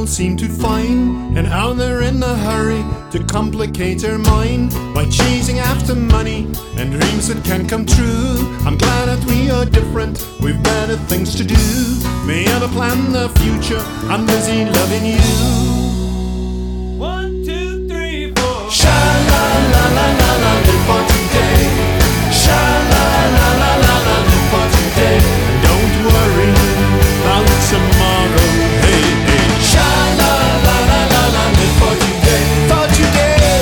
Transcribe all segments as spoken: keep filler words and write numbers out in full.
people seem to find, and how they're in a hurry to complicate their mind by chasing after money and dreams that can come true. I'm glad that we are different, we've better things to do. May ever plan the future, I'm busy loving you. One, two, three, four. Sha la la la la la, live for today. Sha la la la la la, live for today. Don't worry about tomorrow. Hey hey. Sha la la la la la, live for today. For today.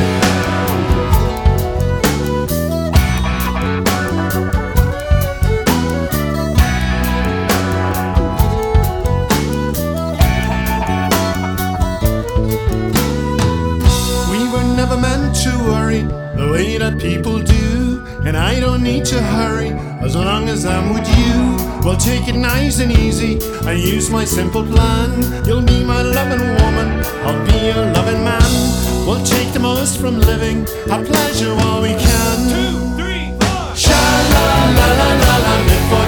We were never meant to worry the way that people do, and I don't need to hurry as long as I'm with you. Well, take it nice and easy and use my simple plan. You'll be my loving woman, I'll be your loving man. We'll take the most from living, have pleasure while we can. Two, three, four. Sha la la la la la, live for